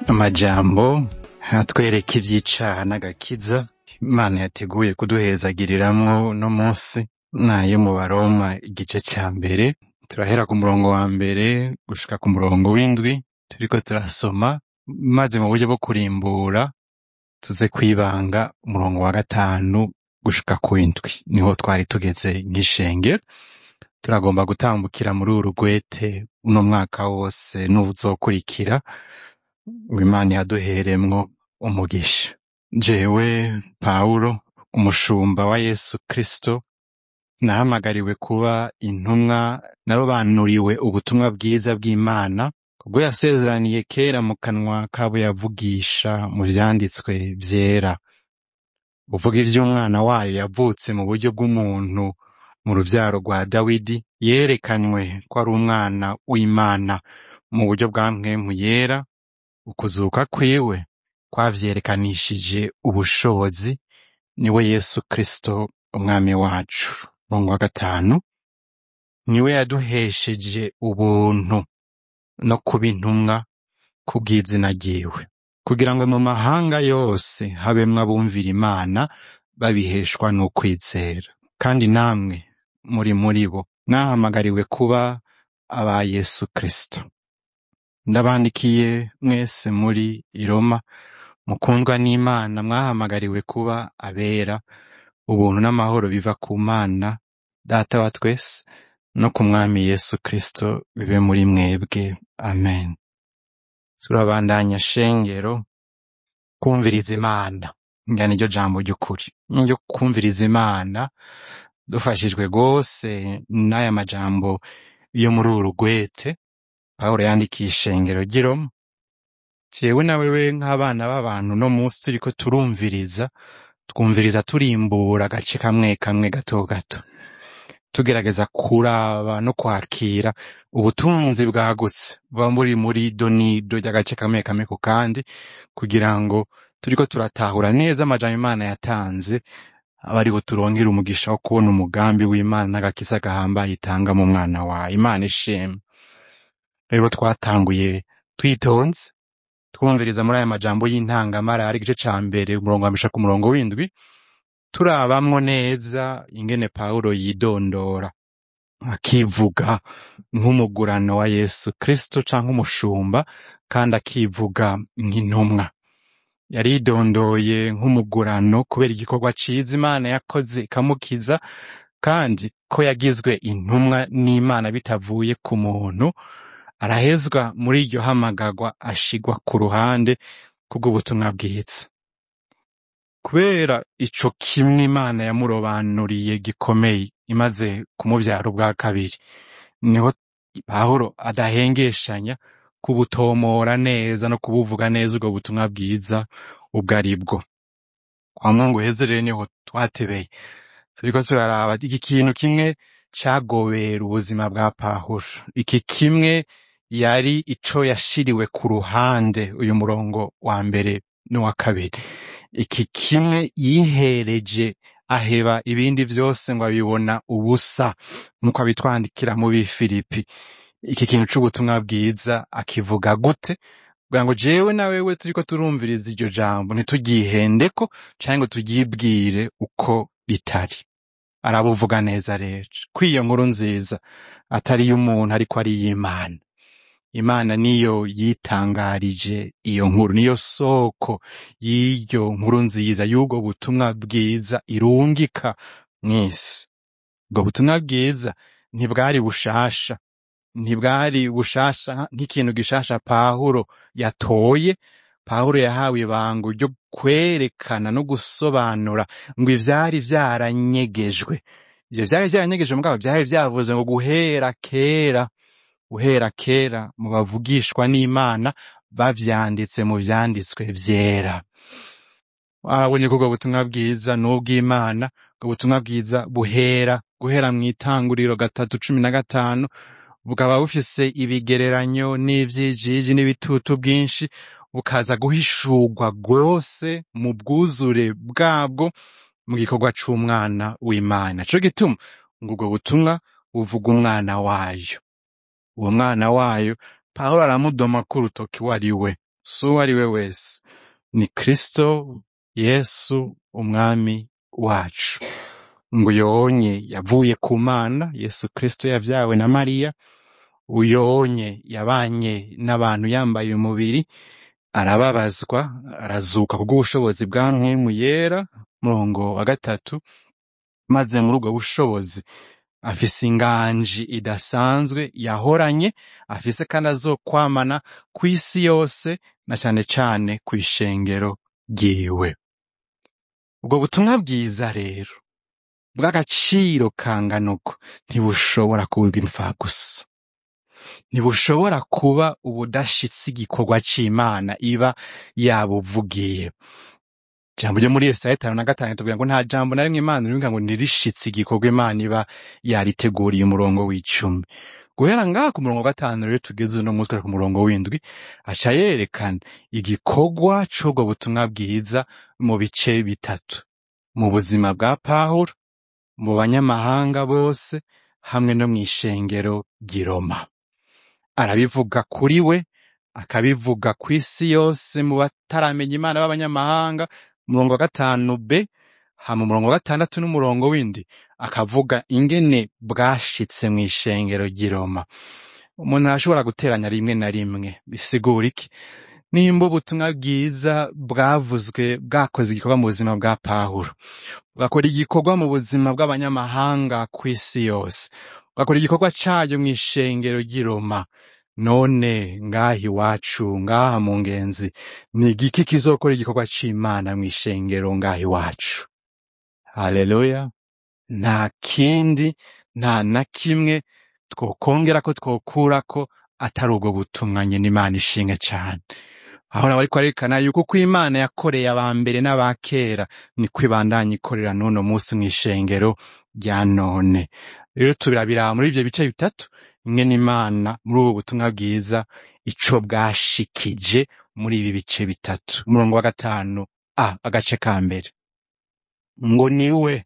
Amajambo atwereka ivyicaha n'agakiza Imana yateguye kuduhezagiriramwo no munsi nayo mu Baroma igice ca mbere turahera ku murongo wa mbere gushika ku murongo w'indwi turiko turasoma, maze mu buryo bwo kurimbura tuze kwibanga umurongo wa gatanu gushika ku indwi, niho twari tugeze nk'ishengero. Turagomba gutambukira muri uru rwete uno mwaka wose n'uwuzokurikira, Imana yaduheremwo umugisha. Jewe Pawulo, umushumba wa Yesu Kristo, nahamagariwe kuba intumwa, narobanuriwe ubutumwa bwiza bw'Imana ubwo yasezeraniye kera mu kanwa kabo yavugisha mu vyanditswe vyera. Uvuga ivy'umwana wayo yavutse mu buryo bw'umuntu mu ruvyaro rwa Dawidi, yerekanywe ko ari umwana w'Imana mu buryo bwa mpwemu yera. Ukuzuka kwiwe kwavyerekanishije ubushobozi, niwe Yesu Kristo umwami wacu. Umurongo wa gatanu, niwe yaduhesheje ubuntu no kuba intumwa kubw'izina ryiwe, kugira ngo mu mahanga yose habemwo abumvira Imana babiheshwa n'ukwizera. Kandi namwe muri bo mwahamagariwe kuba aba Yesu Kristo. Ndabandikiye mwese muri i Roma, mukundwa n'Imana, mwahamagariwe kuba abera. Ubuntu n'amahoro biva ku Mana Data wa twese no ku Mwami Yesu Kristo bibe muri mwebwe. Amen. Turabandanya shengero kumviriza Imana. Ngana iryo jambo ry'ukuri ryo kumviriza Imana, dufashijwe gose n'aya majambo yo muri uru rwete Pawulo yandikiye ishengero ry'i Roma. Jewe na wewe nk'abana b'abantu no munsi turiko twumviriza turimbura agace kamwe kamwe gato gato, tugerageza kuraba no kwakira ubutunzi bwagutse buba muri donido ry'agace kamwe kamwe ku kandi, kugira ngo turiko turatahura neza amajambo Imana yatanze aba ariho turongera umugisha wo kubona umugambi w'Imana n'agakiza gahambaye itanga mu mwana wayo. Imana ishimwe. Rero twatanguye twitonze twumviriza muri aya majambo y'intangamara ari igice ca mbere umurongo wa mbere ku murongo w'indwi, turabamwo neza ingene Pawulo yidondora akivuga nk'umugurano wa Yesu Kristo canke umushumba, kandi akivuga nk'intumwa. Yaridondoye nk'umugurano kubera igikorwa ciza Imana yakoze ikamukiza, kandi ko yagizwe intumwa n'Imana bitavuye ku muntu. Arahezwa muri iryo hamagarwa, ashigwa ku ruhande kubw'ubutumwa bwiza. Kubera ico kimwe Imana yamurobanuriye gikomeye imaze kumuvyara ubwa kabiri, niho Pawulo adahengeshanya kubutomora neza no kubuvuga neza ubwo butumwa bwiza ubwo aribwo. Kwa Mungu heze rero niho twatebeye, turiko turaraba iki kintu kimwe cagobera ubuzima bwa Pawulo. Iki kimwe yari ico yashiriwe ku ruhande, uyu murongo wa mbere n'uwa kabiri. Iki kimwe yihereje, aheba ibindi vyose ngo abibona ubusa, nk'uko abitwandikira mu Bifilipi. Iki kintu c'ubutumwa bwiza akivuga gute? Kugira ngo jewe na wewe turiko turumviriza iryo jambo ntitugihendeko canke ngo turyibwire uko ritari. Arabuvuga neza rero ko iyo nkuru nziza atari y'umuntu ariko ari y'Imana. Imana niyo yitangarije iyo nkuru, niyo soko y'iryo nkuru nziza y'ubwo butumwa bwiza irungika mw'isi. Ubwo butumwa bwiza ntibwari bushasha nk'ikintu gishasha Pawulo yatoye. Pawulo yahawe ibango ryo kwerekana no gusobanura ngo ivyari vyaranyegejwe. Ivyo vyari vyaranyegejwe mugabo vyari vyavuze ngo guhera kera mu bavugishwa n'Imana bavyanditse mu vyanditswe vyera. Abonye ko ubwo butumwa bwiza n'ubw'Imana, ubwo butumwa bwiza guhera mw'Itanguriro 3:15 bukaba bufise ibigereranyo n'ivyijiji n'ibitutu bwinshi, bukaza guhishurwa rwose mu bwuzure bwabwo mu gikorwa c'umwana w'Imana. Nico gituma ngo ubwo butumwa buvuga umwana wayo. Uwo mwana wayo Pawulo aramudoma ku rutoki wari we, si uwo ari we wese, ni Kristo Yesu umwami wacu. Ngo uyonye yavuye ku Mana, Yesu Kristo yavyawe na Mariya, uyonye yabanye n'abantu yambaye umubiri, arababazwa, arazuka kubw'ubushobozi bwa Mpwemu Yera, murongo wa 3, maze muri ubwo bushobozi afise inganji idasanzwe yahoranye, afise kandi azokwamana kw'isi yose, na cane cane kw'ishengero ryiwe. Ubwo butumwa bwiza rero bw'agaciro kangana uko ntibushobora kuba imfagusa, ntibushobora kuba ubudashitse igikorwa c'Imana iba yabuvugiye. Ijambo ryo muri Yesaya 5:5 tuvuga ngo nta jambo na rimwe Imana ivuga ngo ntirishitse igikorwa Imana iba yariteguriye. Umurongo w'10 guhera ngaha ku murongo wa 5 rero tugeze no mutwe ku murongo w'7 aca yerekana igikorwa c'ubwo butumwa bwiza mu bice bitatu: mu buzima bwa Pawulo, mu banyamahanga bose, hamwe no mw'ishengero ry'i Roma. Arabivuga kuri we, akabivuga kw'isi yose mu bataramenya Imana b'abanyamahanga, umurongo wa 5b, hama umurongo wa 6 n'umurongo w'indwi akavuga ingene bwashitse mw'ishengero ry'i Roma. Umuntu arashobora guteranya rimwe na rimwe, bisigura iki? Nimba ubutumwa bwiza bwavuzwe bwakoze igikorwa mu buzima bwa Pawulo, bugakora igikorwa mu buzima bw'abanyamahanga kw'isi yose, bugakora igikorwa cayo mw'ishengero ry'i Roma, none ngaha iwacu, ngaha mu Ngenzi, ni igiki kizokora igikorwa c'Imana mw'ishengero ngaha iwacu? Haleluya! Nta kindi, nta na kimwe twokongerako twokurako atari ubwo butumwa nyene. Imana ishinge cane. Aho nawe ariko arerekana yuko uko Imana yakoreye abambere n'abakera niko ibandanya ikorera n'uno musi mw'ishengero rya none. Rero tubirabira muri ivyo bice bitatu ingene Imana muri ubu butumwa bwiza ico bwashikije muri ibi bice bitatu. Umurongo wa 5 agace ka mbere ngo niwe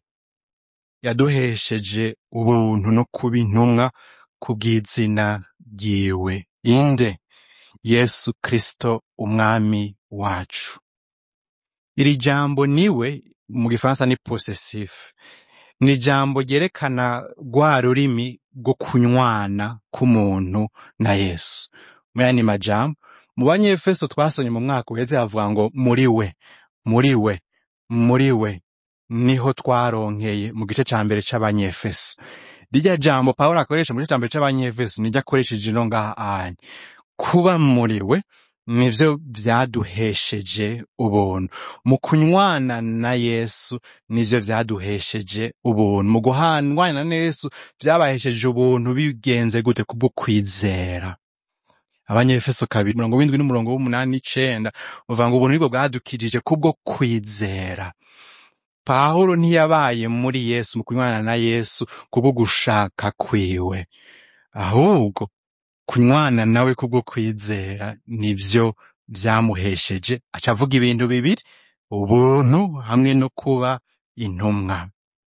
yaduhesheje ubuntu no kuba intumwa kubw'izina ryiwe. Inde? Yesu Kristo umwami wacu. Iri jambo niwe mu Gifaransa ni possessif, ni jambo ryerekana rwa rurimi rwo kunywana k'umuntu na Yesu. Muyandi majambo, mu Banyefeso twasomye mu mwaka uheze havuga ngo muri we, muri we, muri we niho twaronkeye mu gice ca mbere c'Abanyefeso. Rirya jambo Pawulo akoresha mu gice ca mbere c'Abanyefeso niryo akoresheje no ngaha anye. Kuba muri we nivyo vyaduhesheje ubuntu. Mu kunywana na Yesu nivyo vyaduhesheje ubuntu. Mu guhanwana na Yesu vyabahesheje ubuntu bigenze gute? Kubwo kwizera. Abanyefeso 2:7 n'umurongo w'8-9 uvuga ngo ubuntu nibwo bwadukijije kubwo kwizera. Pawulo ntiyabaye muri Yesu mu kunywana na Yesu kubwo gushaka kwiwe, ahubwo kunywana nawe kubwo kwizera nivyo vyamuhesheje. Acavuga ibintu bibiri: ubuntu hamwe no kuba intumwa.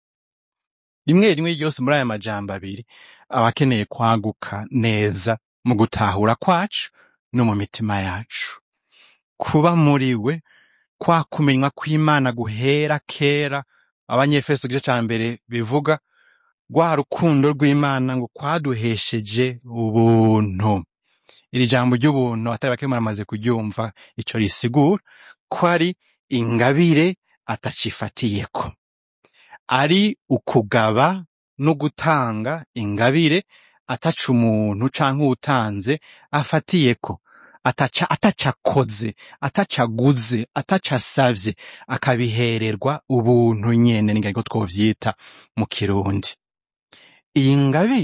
Rimwe rimwe ryose muri aya majambo abiri abakeneye kwaguka neza mu gutahura kwacu no mu mitima yacu. Kuba muri we, kwa kumenywa kw'Imana guhera kera, Abanyefeso igice ca mbere bivuga rwa rukundo rw'Imana ngo kwaduhesheje ubuntu. Iri jambo ry'ubuntu atari bake muramaze kuryumva ico risigura, ko ari ingabire atacifatiyeko, ari ukugaba no gutanga ingabire ataca umuntu canke utanze afatiyeko, atacakoze, atacaguze, atacasavye, akabihererwa ubuntu nyene, ningariko twovyita mu Kirundi. Iyi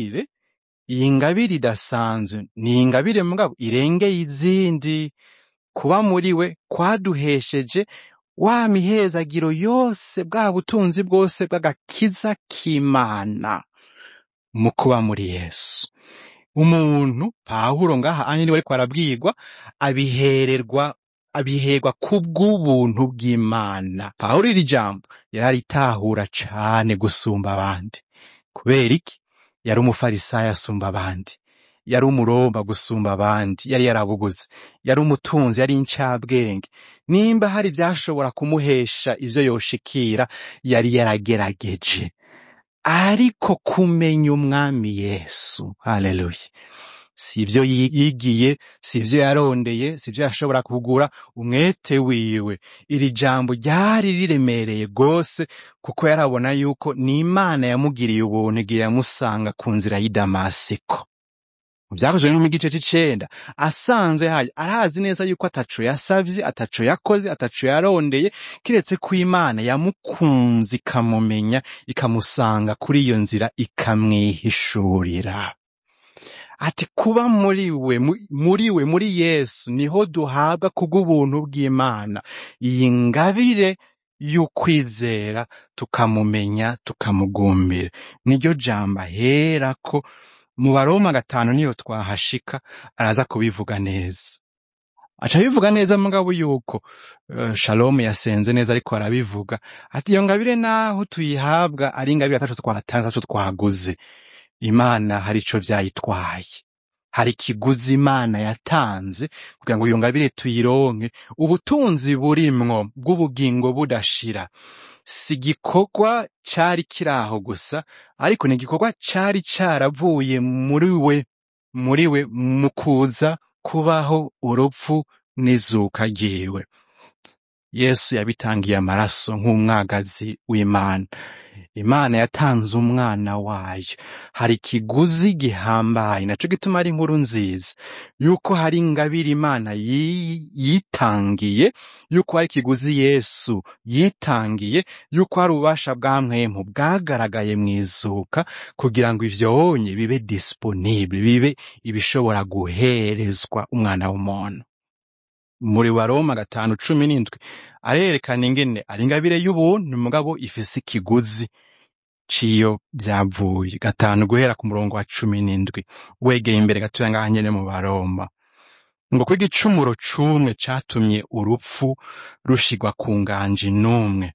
ngabire idasanzwe ni ingabire mugabo irengeye izindi. Kuba muri we kwaduhesheje wa mihezagiro yose, bwa butunzi bwose bw'agakiza k'Imana mu kuba muri Yesu. Umuntu Pawulo ngaha anye niwe ariko arabwirwa, abiherwa kubw'ubuntu bw'Imana. Pawulo iri jambo yararitahura cane gusumba abandi. Kubera iki? Yari umufarisayo asumba abandi. yari umuroma gusumba abandi, yari yarabuguze, yari umutunzi, yari incabwenge. Nimba hari ivyashobora kumuhesha ivyo yoshikira, yari yaragerageje. Ariko kumenya umwami Yesu, haleluya, si ivyo yigiye, si ivyo yarondeye, si ivyo yashobora kugura, umwete wiwe. Iri jambo ryari riremereye gose, kuko yarabona yuko ni Imana yamugiriye ubuntu igihe yamusanga ku nzira y'i Damasiko. Vyakozwe no mu gice c'icenda, asanze haje arazi neza yuko ataco yasavye, ataco yakoze, ataco yarondeye, kiretse ko Imana yamukunze ikamumenya, ikamusanga kuri iyo nzira ikamwihishurira. Ati kuba muri Yesu niho duhabwa kubw'ubuntu bw'Imana iyi ngabire y'ukwizera, tukamumenya, tukamugumbira. Niryo jambo aherako mu Baroma 5 niyo twahashika araza kubivuga neza. Aca bivuga neza mugabo yuko Shalom yasenze neza, ariko arabivuga ati iyo ngabire naho tuyihabwa ari ingabire ataco twatanze, ataco twaguze, Imana hari ico vyayitwaye. Hari ikiguzi Imana yatanze kugira ngo iyo ngabire tuyironke. Ubutunzi burimwo bw'ubugingo budashira si igikorwa cari kiraho gusa, ariko ni igikorwa cari caravuye muri we mu kuza kubaho urupfu n'izuka ryiwe. Yesu yabitangiye amaraso nk'umwagazi w'Imana. Imana yatanze umwana wayo. Hari ikiguzi gihambaye, naco gituma ari inkuru nziza yuko hari ingabire Imana yitangiye, yuko hari ikiguzi Yesu yitangiye, yuko hari ububasha bwa mpwemu bwagaragaye mw'izuka, kugira ngo ivyonye bibe disponible, bibe ibishobora guherezwa umwana w'umuntu. Muri Baroma 5:17 arerekana ingene ari ingabire y'ubuntu, mugabo ifise ikiguzi ciyo vyavuye. 5 guhera ku murongo wa 17, wegeye imbere gatoya ngaha nyene mu Baroma, ngo ko igicumuro c'umwe catumye urupfu rushigwa ku nganji n'umwe,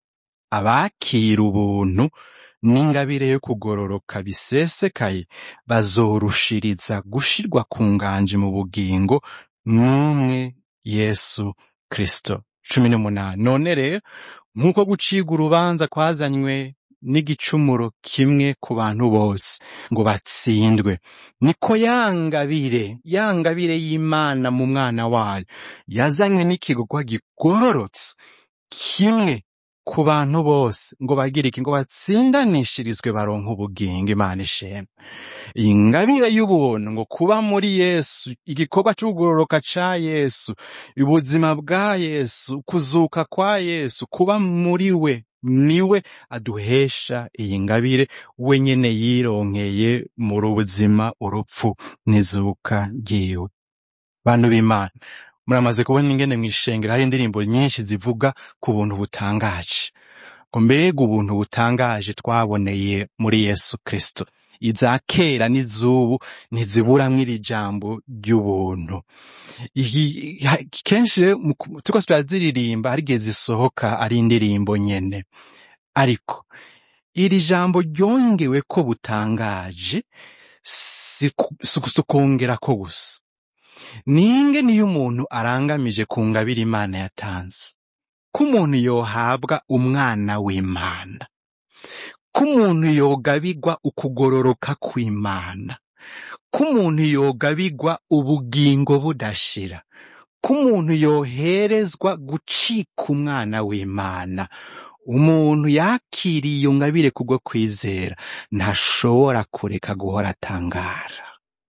abakira ubuntu n'ingabire yo kugororoka bisesekaye bazorushiriza gushirwa ku nganji mu bugingo n'umwe, Yesu Kristo. 18 none rero nk'uko gucirwa urubanza kwazanywe n'igicumuro kimwe ku bantu bose ngo batsindwe, niko yangabire y'Imana mu mwana wayo yazanywe n'ikikorwa gigororotse kimwe ku bantu bose ngo bagire iki, ngo batsindanishirizwe baronka ubugingo. Imana ishemwe. Iyi ngabire y'ubuntu ngo kuba muri Yesu, igikorwa c'ugororoka ca Yesu, ubuzima bwa Yesu, kuzuka kwa Yesu, kuba muri we, niwe aduhesha iyi ngabire we nyene yironkeye muri ubuzima, urupfu n'izuka ryiwe. Bantu b'Imana, muramaze kubona ingene mw'ishengero hari indirimbo nyinshi zivuga ku buntu butangaje. Ngo mbega ubuntu butangaje twaboneye muri Yesu Kristo. Iza kera n'izubu ntiziburamwo iri jambo ry'ubuntu. Kenshi turiko turaziririmba hari igihe zisohoka ari indirimbo nyene, ariko iri jambo ryongewe ko butangaje si ukongera ko gusa. Ninge niyo umuntu arangamije ku ngabire Imana yatanze, ko umuntu yohabwa umwana w'Imana, ko umuntu yogabirwa ukugororoka kw'Imana, ko umuntu yogabirwa ubugingo budashira, ko umuntu yoherezwa gucika umwana w'Imana. Umuntu yakiriye iyo ngabire kubwo kwizera ntashobora kureka guhora atangara.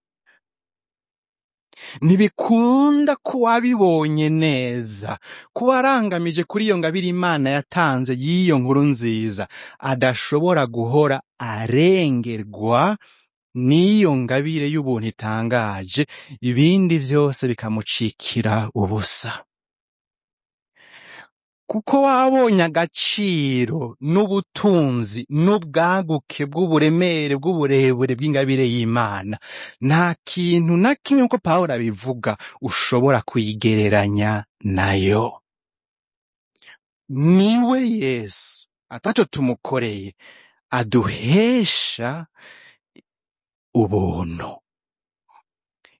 Ntibikunda ko wabibonye neza, ko warangamije kuri iyo ngabire Imana yatanze y'iyo nkuru nziza adashobora guhora arengerwa n'iyo ngabire y'ubuntu itangaje, ibindi vyose bikamucikira ubusa. Kuko wabonye agaciro n'ubutunzi n'ubwaguke bw'uburemere bw'uburebure bw'ingabire y'Imana, nta kintu na kimwe uko Pawulo abivuga ushobora kuyigereranya nayo. Niwe Yesu ataco tumukoreye aduhesha ubuntu.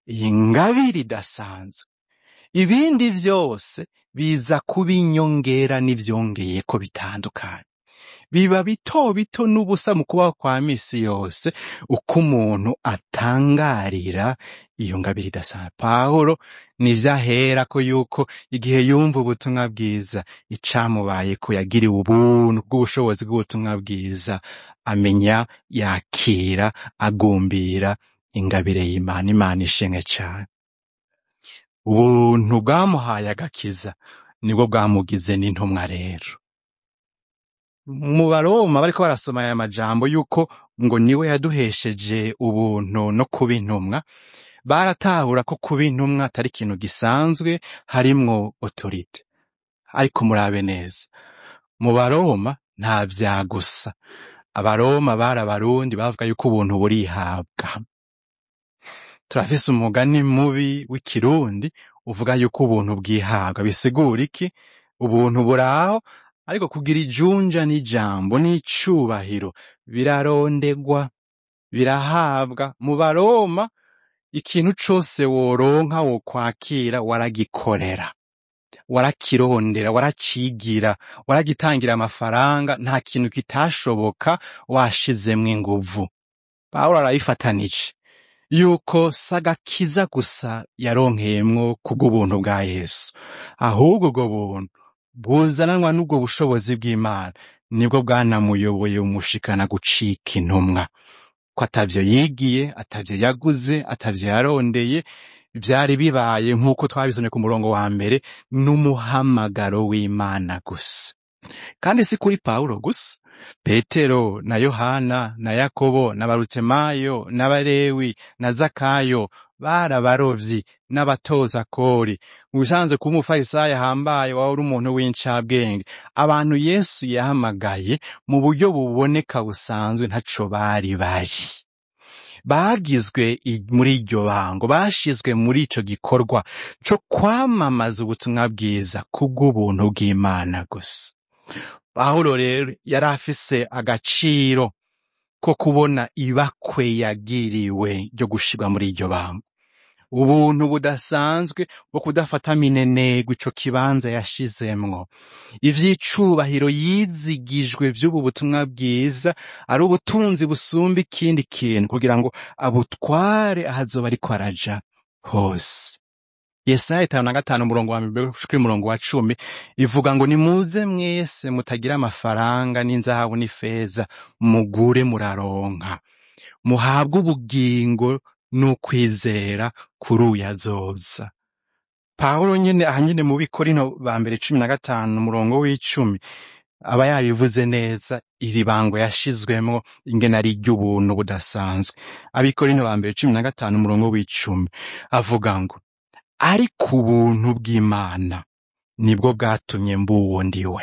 iyi ngabire idasanzwe. Ibindi vyose biza kuba inyongera n'ivyongeyeko bitandukanye. Biba bito bito n'ubusa mu kubaho kwa misi yose uko umuntu atangarira iyo ngabire idasanzwe. Pawulo nivyo aherako yuko igihe yumva ubutumwa bwiza icamubayeko yagiriwe ubuntu bw'ubushobozi bw'ubutumwa bwiza, amenya yakira agumbira ingabire y'Imana. Imana ishimwe cane. Ubuntu bwamuhaye agakiza nibwo bwamugize n'intumwa rero. Mu Baroma bariko barasoma aya majambo yuko ngo niwe yaduhesheje ubuntu no kuba intumwa, baratahura ko kuba intumwa atari ikintu gisanzwe, harimwo autorite. Ariko murabe neza, mu Baroma nta vya gusa. Abaroma bari abarundi bavuga yuko ubuntu burihabwa. Turafise umugani mubi w'ikirundi uvuga yuko ubuntu bwihabwa. Bisigura iki? Ubuntu buraho, ariko kugira ijunja n'ijambo n'icubahiro birarondegwa, birahabwa. Mu Baroma ikintu cose woronka wokwakira waragikorera, warakirondera, waracigira, waragitangira amafaranga. Nta kintu kitashoboka washizemwo inguvu. Pawulo arabifatanije yuko sagakiza gusa yaronkeyemwo kubw'ubuntu bwa Yesu, ahubwo ubwo buntu buzananwa n'ubwo bushobozi bw'Imana nibwo bwanamuyoboye umushikana gucika intumwa. Ko atavyo yigiye, atavyo yaguze, atavyo yarondeye, vyari bibaye nk'uko twabisomye ku murongo wa mbere, n'umuhamagaro w'Imana gusa. Kandi si kuri Pawulo gusa. Petero na Yohana na Yakobo na Barutemayo n'Abalewi na Zakayo bari abarovyi n'abatoza kori. Mu bisanzwe kuba umufarisayo ahambaye wari umuntu w'incabwenge. Abantu Yesu yahamagaye mu buryo buboneka busanzwe ntaco bari bari. Bagizwe muri iryo bango, bashizwe muri ico gikorwa co kwamamaza ubutumwa bwiza kubw'ubuntu bw'Imana gusa. Pawulo rero yari afise agaciro ko kubona ibakwe yagiriwe ryo gushirwa muri iryo bango. Ubuntu budasanzwe bwo kudafata minenegwe ico kibanza yashizemwo. Ivy'icubahiro yizigijwe vy'ubu butumwa bwiza ari ubutunzi busumba ikindi kintu, kugira ngo abutware ahazoba ariko araja hose. Yesaya 5:5 umurongo wa 2 gushika umurongo wa 10 ivuga ngo nimuze mwese mutagira amafaranga n'inzahabu n'ifeza, mugure muraronka, muhabwe ubugingo n'ukwizera kuri uyazoza. Pawulo nyene ahanyene mu Bikorino ba mbere 15 umurongo w'10 aba yabivuze neza iri bango yashizwemwo ingene ari iry'ubuntu budasanzwe. Abikorino ba mbere 15 umurongo w'10 avuga ngo ariko ubuntu bw'Imana nibwo bwatumye mbuwo ndiwe.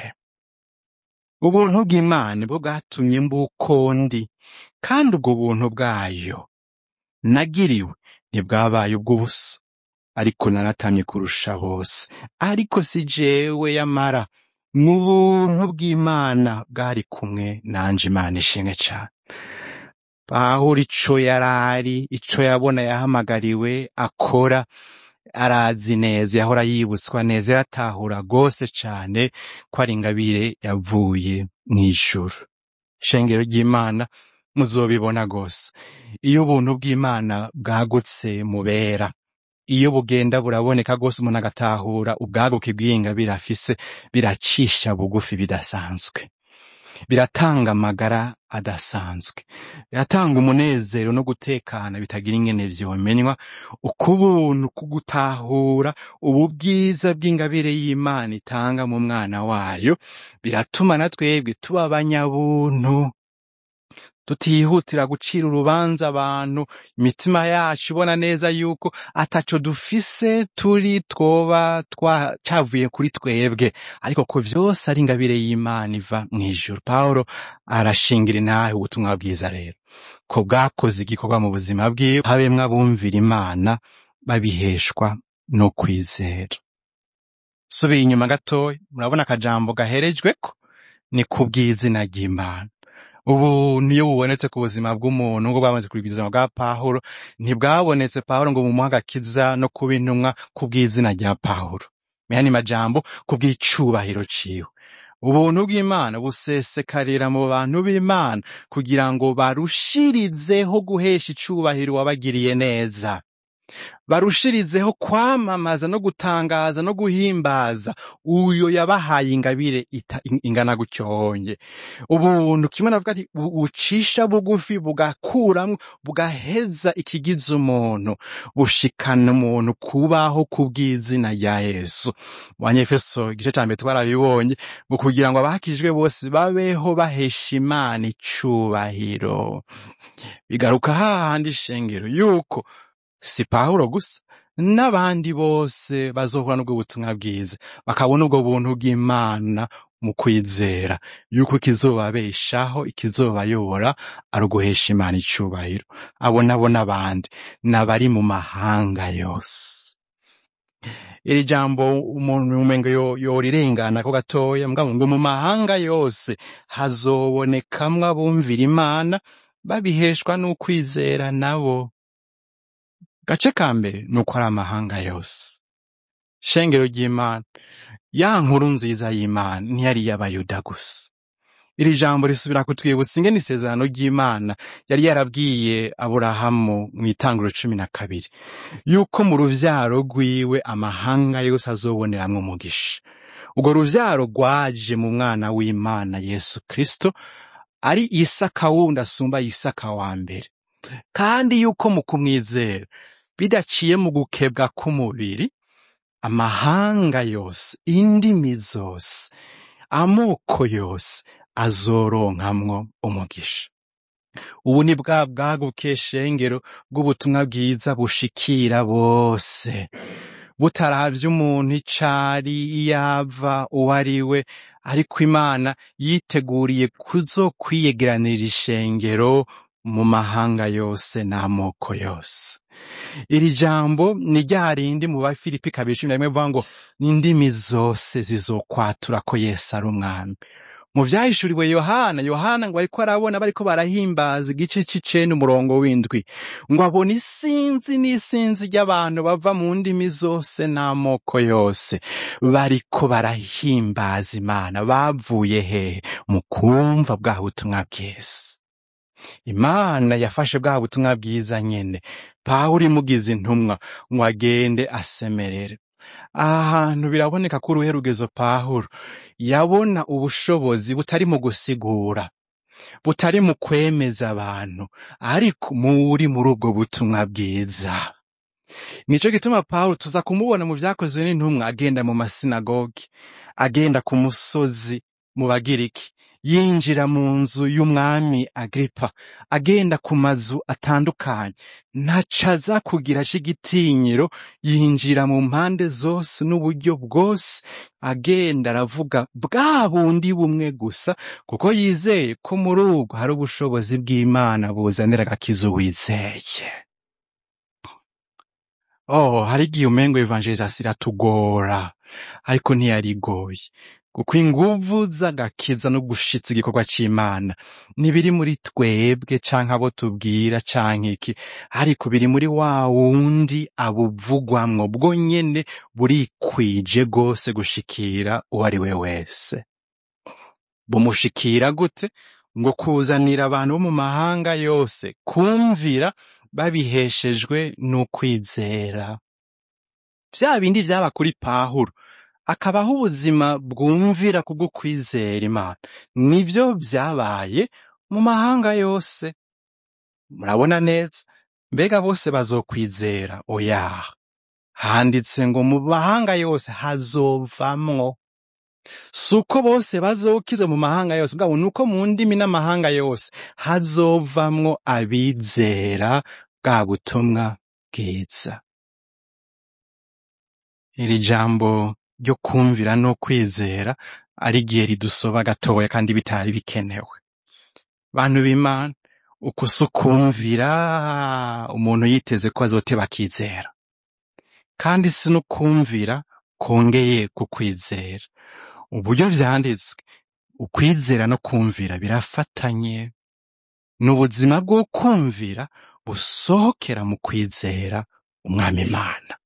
Ubuntu bw'Imana nibwo bwatumye mbuko ndi, kandi ubwo buntu bwayo nagiriwe ntibwabaye ubw'ubusa, ariko naratamye kurusha bose. Ariko si jewe yamara, mu buntu bw'Imana bwari kumwe nanje. Imana ishimwe cane. Pawulo ico yarari, ico yabona yahamagariwe akora, arazi neza, yahora yibutswa neza, yaratahura gose cane ko ari ingabire yavuye mw'ijuru. Ishengero ry'Imana muzobibona gose. Iyo ubuntu bw'Imana bwagutse mubera, iyo bugenda buraboneka gose, umuntu agatahura ubwaguke bw'ingabire afise, biracisha bugufi bidasanzwe, biratanga amagara adasanzwe, biratanga umunezero no gutekana bitagira ingene vyomenywa. Ukubuntu kugutahura ubu bwiza bw'ingabire y'Imana itanga mu mwana wayo biratuma na twebwe tuba abanyabuntu, tutihutira gucira urubanza abantu, imitima yacu ibona neza yuko ataco dufise turi twoba cavuye kuri twebwe, ariko ko vyose ari ingabire y'Imana iva mw'ijuru. Pawulo arashingira inahe ubutumwa bwiza rero ko bwakoze igikorwa mu buzima bwiwe, habemwo abumvira Imana babiheshwa no kwizera. Subiye inyuma gatoya, murabona akajambo gaherejweko ni kubw'izina ry'Imana. ubu niyo bubonetse ku buzima bw'umuntu ngo bwamaze kuri ubuzima bwa Pawulo, ntibwabonetse Pawulo ngo bumuhe agakiza no kuba intumwa kubw'izina rya Pawulo, yani majambo kubw'icubahiro ciwe. Ubuntu bw'Imana busesekarira mu bantu b'Imana kugira ngo barushirizeho guhesha icubahiro wabagiriye neza, barushirizeho kwamamaza no gutangaza no guhimbaza uyo yabahaye ingabire ingana gutyonye. Ubuntu kimwe navuga ati bucisha bugufi, bugakuramwo, bugaheza ikigize umuntu, bushikana umuntu kubaho kubw'izina rya Yesu. Abanyefeso igice ca mbere twarabibonye ngo kugira ngo abakijwe bose babeho bahesha Imana icubahiro. Bigaruka hahandi shengero yuko si Pawulo gusa n'abandi bose bazohura n'ubwo butumwa bwiza bakabona ubwo buntu bw'Imana mu kwizera yuko ikizobabeshaho, ikizobayobora ari uguhesha Imana icubahiro. Abo nabo n'abandi n'abari mu mahanga yose. Iri jambo umuntu umengo yorirengana ko gatoya, mugabo ngo mu mahanga yose hazobonekamwo abumvira Imana babiheshwa n'ukwizera nabo. Gace ka mbere nuko ari amahanga yose. Shengero ry'Imana, ya nkuru nziza y'Imana ntiyari iy'Abayuda gusa. Iri jambo risubira kutwibutsa ingene isezerano ry'Imana yari yarabwiye Aburahamu mw'Itanguriro 12 yuko mu ruvyaro rwiwe amahanga yose azoboneramwo umugisha. Urwo ruvyaro rwaje mu mwana w'Imana Yesu Kristo, ari Isaka wundi asumba Isaka wa mbere, kandi yuko mu kumwizera bidaciye mu gukebwa k'umubiri, amahanga yose, indimi zose, amoko yose azoronkamwo umugisha. Ubu ni bwa bwaguke shengero bw'ubutumwa bwiza bushikira bose, butaravye umuntu icari, iyava, uwariwe, ariko Imana yiteguriye kuzokwiyegeranira ishengero mu mahanga yose n'amoko yose. Iri jambo ni rya rindi mu Bafilipi 2:11 bivuga ngo indimi zose zizokwatura ko Yesu ari umwami. Mu vyahishuriwe Yohana ngo ariko arabona bariko barahimbaza igice c'9:7 ngo abona n'isinzi ry'abantu bava mu ndimi zose n'amoko yose bariko barahimbaza Imana. Bavuye hehe? Mu kumva bwa butumwa bwiza. Imana yafashe bwa butumwa bwiza nyene Pawulo imugize intumwa ngo agende asemerere. Ahantu biraboneka ko uruhe rugezo Pawulo yabona ubushobozi butari mu gusigura, butari mu kwemeza abantu, ariko muri ubwo butumwa bwiza. Nico gituma Pawulo tuza kumubona mu vyakozwe n'intumwa agenda mu masinagogi, agenda ku musozi mu Bagiriki, yinjira mu nzu y'umwami Agripa, agenda ku mazu atandukanye, ntacaza kugira c'igitinyiro, yinjira mu mpande zose n'uburyo bwose, agenda aravuga bwa bundi bumwe gusa, kuko yizeye ko muri ubwo hari ubushobozi bw'Imana buzanira agakiza uwizeye. Hari igihe umengo evangelizasiyo iratugora, ariko ntiyarigoye. Kuko inguvu z'agakiza no gushitsa igikorwa c'Imana ntibiri muri twebwe canke abo tubwira canke iki, ariko biri muri wa wundi abuvugwamwo bwo nyene burikwije gose gushikira uwo ari we wese. Bumushikira gute? Ngo kuzanira abantu bo mu mahanga yose kumvira babiheshejwe n'ukwizera. Vya bindi vyaba kuri Pawulo akabaho ubuzima bwumvira kubwo kwizera Imana, nivyo vyabaye mu mahanga yose. Murabona neza, mbega bose bazokwizera? Oya, handitse ngo mu mahanga yose hazovamwo. Suko bose bazokizwa mu mahanga yose, mugabo nuko mu ndimi n'amahanga yose hazovamwo abizera bwa butumwa bwiza. Iri jambo ryo kumvira no kwizera ari igihe ridusoba gatoya kandi bitari bikenewe. Bantu b'Imana, uko sukumvira umuntu yiteze ko azoteba akizera, kandi si no kumvira kongeye ku kwizera. Uburyo vyanditswe ukwizera no kumvira birafatanye. N'ubuzima bwo kumvira busohokera mu kwizera umwami Imana.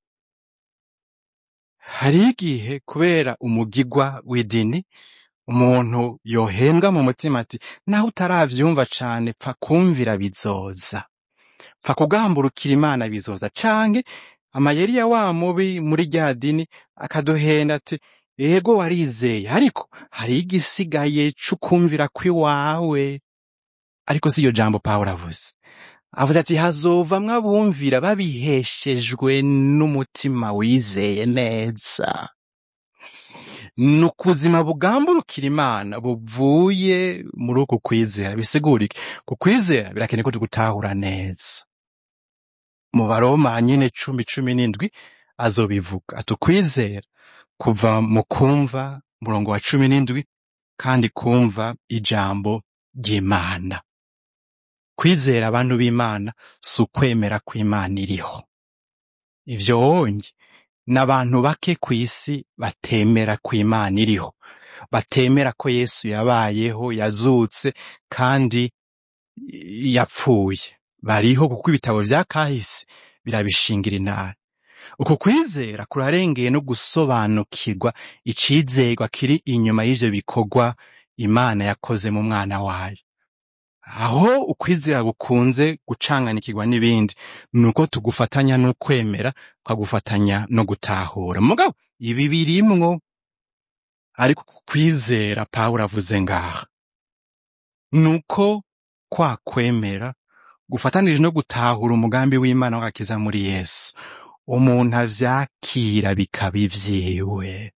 Hari igihe kubera umugigwa w'idini umuntu yohembwa mu mutima ati naho utaravyumva cane pfa kumvira bizoza, pfa kugamburukira Imana bizoza, canke amayeri ya wa mubi muri rya dini akaduhenda ati ego warizeye ariko hari igisigaye c'ukumvira kw'iwawe. Ariko si iyo jambo Pawulo avuze. Avuze ati hazovamwo abumvira babiheshejwe n'umutima wizeye neza. N'ukuzima bugamburukira Imana buvuye muri uku kwizera. Bisigura iki? Ku kwizera birakeneye ko tugutahura neza. Mu Baroma nyene 10:17 azobivuga ati ukwizera kuva mu kumva murongo wa 17 kandi kumva ijambo ry'Imana. Kwizera abantu b'Imana si ukwemera ko Imana iriho. Ivyo wonye n'abantu bake kw'isi batemera ko Imana iriho, batemera ko Yesu yabayeho, yazutse kandi yapfuye. Bariho kuko ibitabo vya kahise birabishingira intare. Uko kwizera kurarengeye no gusobanukirwa icizerwa kiri inyuma y'ivyo bikorwa Imana yakoze mu mwana wayo. Aho ukwizera gukunze gucanganikirwa n'ibindi nuko tugufatanya no kwemera, twagufatanya no gutahura. Mugabo ibi birimwo, ariko kwizera Pawulo avuze ngaha nuko kwa kwemera gufatanije no gutahura umugambi w'Imana w'agakiza muri Yesu, umuntu avyakira bikaba ivyiwe.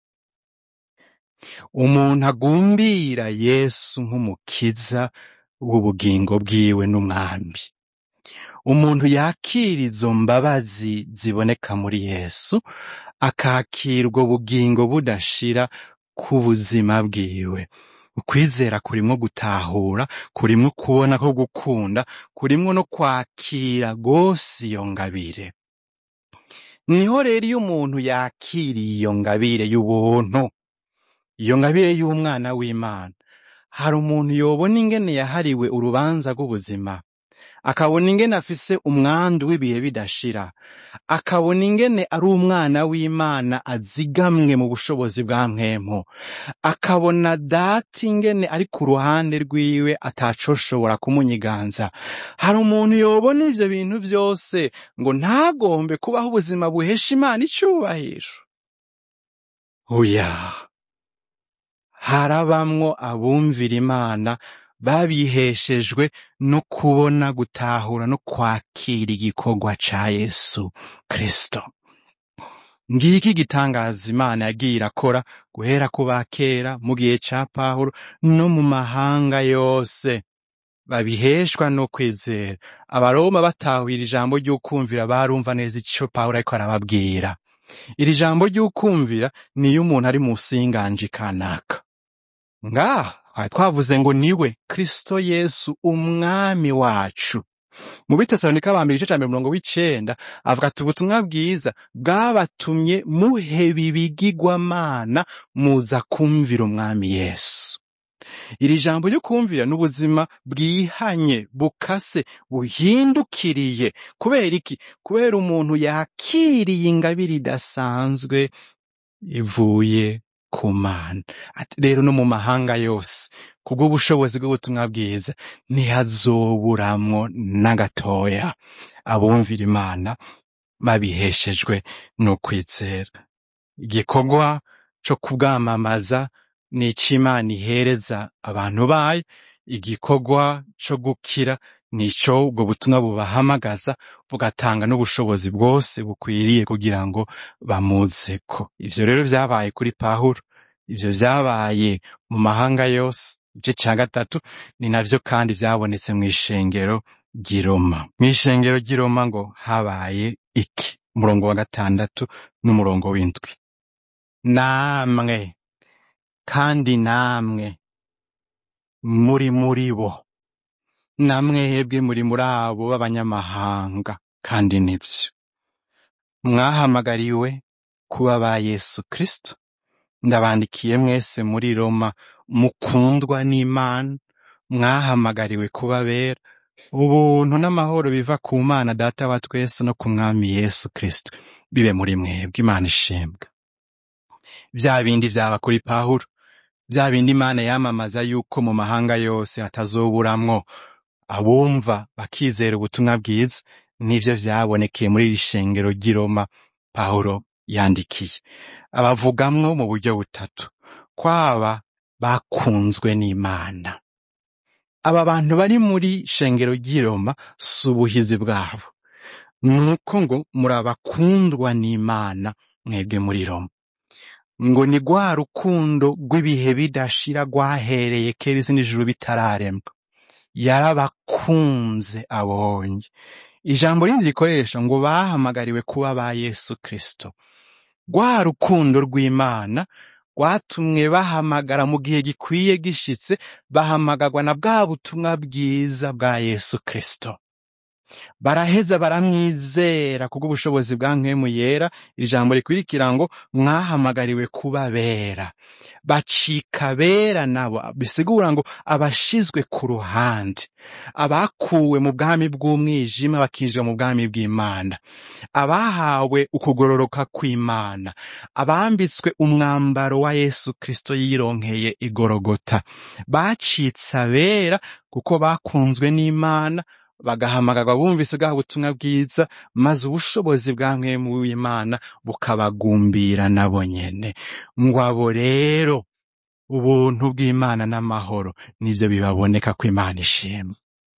Umuntu agumbira Yesu nk'umukiza w'ubugingo bwiwe n'umwami. Umuntu yakira izo mbabazi ziboneka muri Yesu, akakirwa ubugingo budashira ku buzima bwiwe. Ukwizera kurimwo gutahura, kurimwo kubona ko gukunda, kurimwo no kwakira gose iyo ngabire. Niho rero iyo umuntu yakiriye iyo ngabire y'ubuntu, iyo ngabire y'umwana w'Imana, hari umuntu yobona ingene yahariwe urubanza rw'ubuzima, akabona ingene afise umwandu w'ibihe bidashira, akabona ingene ari umwana w'Imana azigamwe mu bushobozi bwa mpwemu, akabona data ingene ari ku ruhande rwiwe atacoshobora kumunyiganza. Hari umuntu yobona ivyo bintu vyose ngo ntagombe kubaho ubuzima buhesha Imana icubahiro. Oya, harabamwo abumvira Imana babiheshejwe no kubona, gutahura no kwakira igikorwa ca Yesu Kristo. Ngiki gitangaza Imana yagiye irakora guhera ku bakera mu gihe ca Pawulo no mu mahanga yose, babiheshwa no kwizera. Abaroma batahwira ijambo ry'ukumvira barumva neza ico Pawulo ariko arababwira. Iri jambo ry'ukumvira niyo umuntu ari musi y'inganje kanaka. Ngaha twavuze ngo niwe Kristo Yesu umwami wacu. Mu Bitesalonika ba mbere igice ca 9 avuga ati ubutumwa bwiza bwabatumye muheba ibigirwamana muza kumvira umwami Yesu. Iri jambo ryo kumvira n'ubuzima bwihanye, bukase, buhindukiriye. Kubera iki? Kubera umuntu yakiriye ingabire idasanzwe ivuye ku Mana. Ati rero no mu mahanga yose kubw'ubushobozi bw'ubutumwa bwiza ntihazoburamwo na gatoya abumvira Imana babiheshejwe no kwizera. Igikorwa co kubwamamaza ni ic'Imana ihereza abantu bayo, igikorwa co gukira nico ubwo butumwa bubahamagaza, bugatanga n'ubushobozi bwose bukwiriye kugira ngo bamuzeko. Ivyo rero vyabaye kuri Pawulo, ivyo vyabaye mu mahanga yose. Igice ca 3 ni navyo kandi vyabonetse mw'ishengero ry'i Roma. Mw'ishengero ry'i Roma ngo habaye iki? Umurongo wa 6 n'umurongo w'7. Namwe kandi namwe muri bo, namwebwe muri abo b'abanyamahanga, kandi nivyo mwahamagariwe kuba ba Yesu Kristo. Ndabandikiye mwese muri Roma mukundwa n'Imana, mwahamagariwe kuba abera, ubuntu n'amahoro biva ku Mana Data wa twese no ku Mwami Yesu Kristo bibe muri mwebwe. Imana ishimwe. Vya bindi vyaba kuri Pawulo, vya bindi Imana yamamaza yuko mu mahanga yose hatazoburamwo abumva bakizera ubutumwa bwiza, nivyo vyabonekeye muri iri shengero ry'i Roma Pawulo yandikiye. Abavugamwo mu buryo butatu: kwaba bakunzwe n'Imana. Aba bantu bari muri shengero ry'i Roma si ubuhizi bwabo, nuko ngo muri abakundwa n'Imana mwebwe muri Roma. Ngo ni rwa rukundo rw'ibihe bidashira rwahereye kera isi n'ijuru bitararemwa. Yarabakunze abonye. Ijambo rindi rikoresha ngo bahamagariwe kuba ba Yesu Kristo. Rwa rukundo rw'Imana rwatumwe bahamagara mu gihe gikwiye gishitse, bahamagarwa na bwa butumwa bwiza bwa Yesu Kristo. Baraheza baramwizera kubw'ubushobozi bwa Mpwemu Yera. Ijambo rikurikira ngo mwahamagariwe kuba bera. Bacika bera nabo, bisigura ngo abashizwe ku ruhande, abakuwe mu bwami bw'umwijima bakinjira mu bwami bw'Imana, abahawe ukugororoka kw'Imana, abambitswe umwambaro wa Yesu Kristo yironkeye igorogota. Bacitse abera kuko bakunzwe n'Imana, bagahamagarwa bumvise bwa butumwa bwiza, maze ubushobozi bwa Mpwemu w'Imana bukabagumbira nabo nyene. Ngo abo rero ubuntu bw'Imana n'amahoro nivyo bibaboneka ko Imana ishimwe.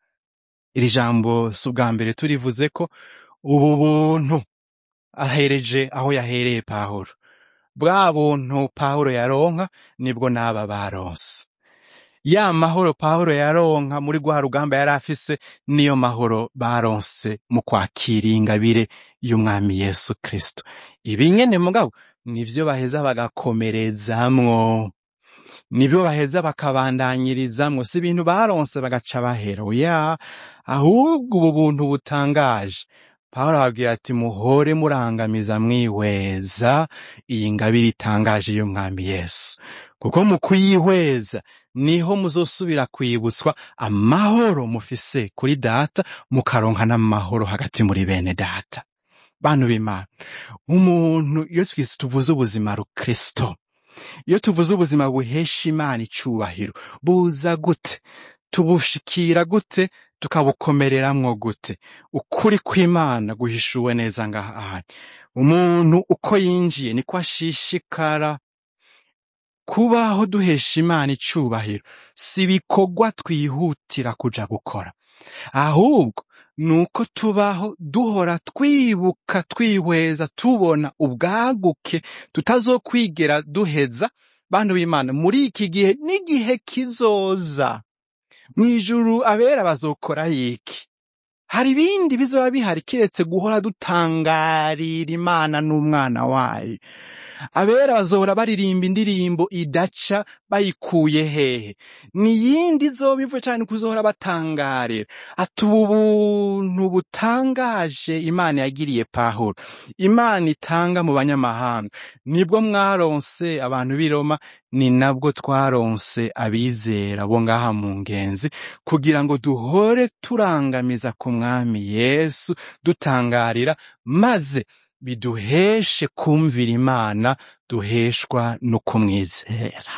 Iri jambo si ubwa mbere turivuze ko ubu buntu ahereje aho yahereye Pawulo. Bwa buntu Pawulo yaronka nibwo n'aba baronse. Ya mahoro Pawulo yaronka muri rwa rugamba yari afise, niyo mahoro baronse mu kwakira ingabire y'Umwami Yesu Kristo. Ibi nyene mugabo nivyo baheza bagakomerezamwo, nivyo baheza bakabandanyirizamwo. Si ibintu baronse bagaca bahera, oya, ahubwo ubu buntu butangaje Pawulo ababwira ati muhore murangamiza mwihweza iyi ngabire itangaje y'Umwami Yesu, kuko mu kuyihweza niho muzosubira kwibutswa amahoro mufise kuri Data, mukaronka n'amahoro hagati muri bene Data. Bantu b'Imana, umuntu iyo tuvuze ubuzima rukristo, iyo tuvuze ubuzima buhesha Imana icubahiro, buza gute? Tubushikira gute? Tukabukomereramwo gute? Ukuri kw'Imana guhishuwe neza ngaha. Umuntu uko yinjiye niko ashishikara. Kubaho duhesha Imana icubahiro si ibikorwa twihutira kuja gukora, ahubwo nuko tubaho duhora twibuka, twihweza, tubona ubwaguke tutazokwigera duheza. Bantu b'Imana, muri iki gihe n'igihe kizoza mw'ijuru abera bazokora iki? Hari ibindi bizoba bihari kiretse guhora dutangarira Imana n'umwana wayo. Abera bazohora baririmba indirimbo idaca bayikuye hehe? Niyindi izoba ivuye cane kuzohora batangarira ati ubu buntu butangaje Imana yagiriye Pawulo, Imana itanga mu banyamahanga, nibwo mwaronse abantu b'i Roma, ni nabwo twaronse abizera bo ngaha mu Ngenzi, kugira ngo duhore turangamiza ku Mwami Yesu dutangarira, maze biduheshe kumvira Imana, duheshwa no kumwizera.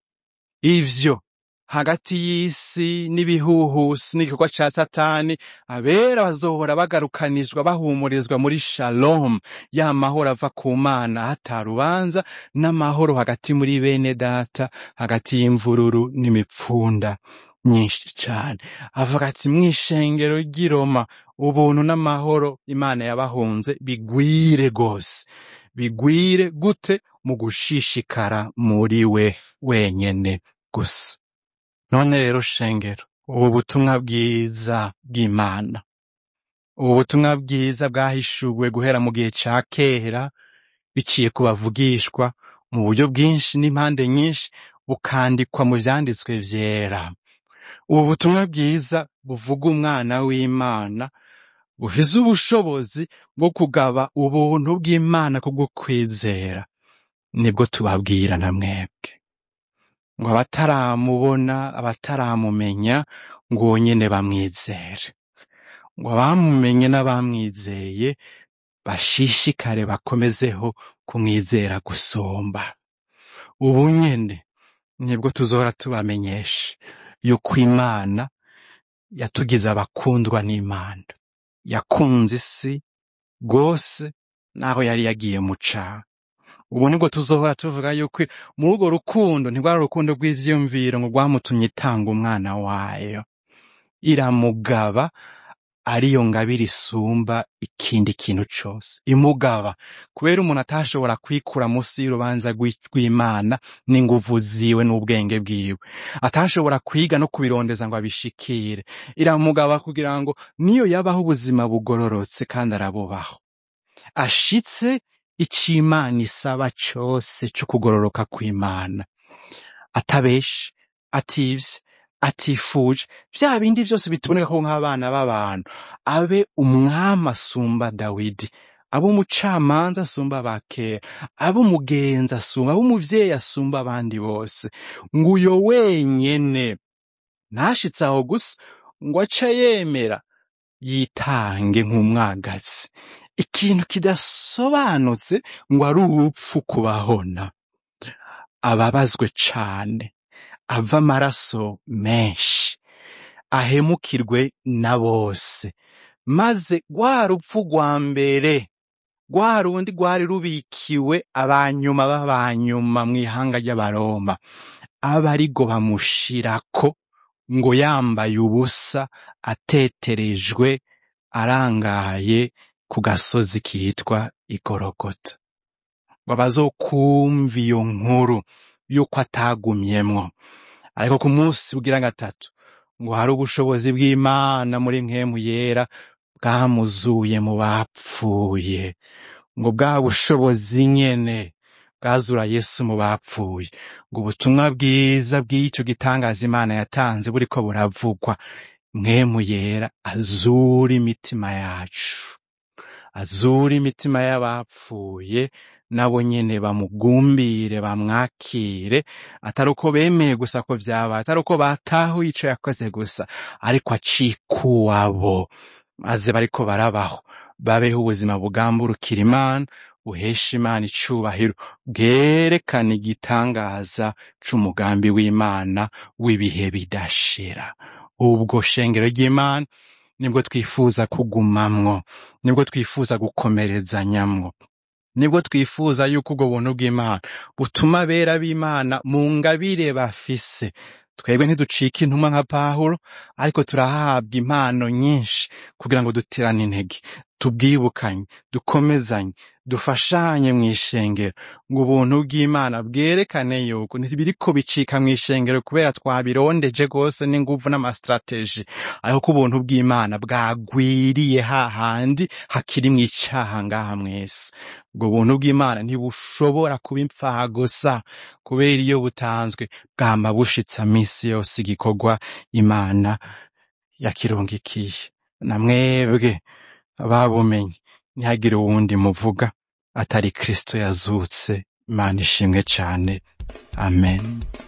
Ivyo hagati y'isi n'ibihuhusi n'igikorwa ca Satani, abera bazohora bagarukanizwa, bahumurizwa muri shalom, ya mahoro ava ku Mana hatarubanza, n'amahoro hagati muri bene Data, hagati y'imvururu n'imipfunda nyinshi cane. Avuga ati mw'ishengero ry'i Roma ubuntu n'amahoro Imana yabahunze bigwire gose. Bigwire gute? Mu gushishikara muri we wenyene gusa. None rero shengero, ubu butumwa bwiza bw'Imana, ubu butumwa bwiza bwahishuwe guhera mu gihe ca kera, biciye ku bavugishwa mu buryo bwinshi n'impande nyinshi, bukandikwa mu vyanditswe vyera. Ubu butumwa bwiza buvuga umwana w'Imana, bufise ubushobozi bwo kugaba ubuntu bw'Imana kubwo kwizera, nibwo tubabwira na mwebwe. ngo abataramubona abataramumenya ngo nyene bamwizere, ngo abamumenye n'abamwizeye bashishikare bakomezeho kumwizera gusumba. Ubu nyene nibwo tuzohora tubamenyesha yuko Imana yatugize abakundwa n'Imana, yakunze isi rwose naho yari yagiye mu caha. Ubu nibwo tuzohora tuvuga yuko muri urwo rukundo ntirwari urukundo rw'ivyiyumviro ngo rwamutumye itanga umwana wayo, iramugaba ariyo ngabire isumba ikindi kintu cose, imugaba kubera umuntu atashobora kwikura musi y'urubanza rw'Imana n'inguvu ziwe n'ubwenge bwiwe, atashobora kwiga no kubirondeza ngo abishikire. Iramugaba kugira ngo niyo yabaho ubuzima bugororotse kandi arabubaho, ashitse ico Imana isaba cose co kugororoka kw'Imana, atabeshe, ativye, atifuje, vya bindi vyose bituboneka ko nk'abana b'abantu, abe umwami asumba Dawidi, abe umucamanza asumba abakera, abe umugenzi asumba, abe umuvyeyi asumba abandi bose. Ngo uyo wenyene ntashitse aho gusa, ngo aca yemera yitange nk'umwagazi, ikintu kidasobanutse ngo ari urupfu kubahona, ababazwe cane, ava amaraso menshi, ahemukirwe na bose, maze rwa rupfu rwa mbere, rwa rundi rwari rubikiwe abanyuma b'abanyuma mw'ihanga ry'Abaroma, abe arigo bamushirako, ngo yambaye ubusa, ateterejwe, arangaye ku gasozi kitwa Igorogota. Ngo abazokumva iyo nkuru yuko atagumyemwo, ariko ku munsi ugira gatatu ngo hari ubushobozi bw'Imana muri mpwemu yera bwamuzuye mu bapfuye. Ngo bwa bushobozi nyene bwazura Yesu mu bapfuye, ngo ubutumwa bwiza bw'ico gitangaza Imana yatanze buriko buravugwa, mpwemu yera azura imitima yacu, azura imitima y'abapfuye, nabo nyene bamugumbire bamwakire, atari uko bemeye gusa ko vyabaye, atari uko batahuye ico yakoze gusa, ariko acikuwabo, maze bariko barabaho, babeho ubuzima bugamburukira Imana, buhesha Imana icubahiro, bwerekana igitangaza c'umugambi w'Imana w'ibihe bidashira. Ubwo shengero ry'Imana nibwo twifuza kugumamwo, nibwo twifuza gukomerezanyamwo, nibwo twifuza yuko ubwo buntu bw'Imana butuma abera b'Imana mu ngabire bafise. Twebwe ntiducika intumwa nka Pawulo, ariko turahabwa impano nyinshi kugira ngo duterane intege, tubwibukanye, dukomezanye, dufashanye mw'ishengero, ngo ubuntu bw'Imana bwerekane yuko ntibiriko bicika mw'ishengero kubera twabirondeje gose n'inguvu n'amastrategie, ariko ko ubuntu bw'Imana bwagwiriye hahandi hakiri mw'icaha ngaha mwese. Ubwo buntu bw'Imana ntibushobora kuba impfaha gusa, kubera iyo butanzwe bwama bushitsa misi yose igikorwa Imana yakirungikiye. Na mwebwe babumenye ntihagire uwundi muvuga atari Kristo yazutse. Imana ishimwe cane. Amen.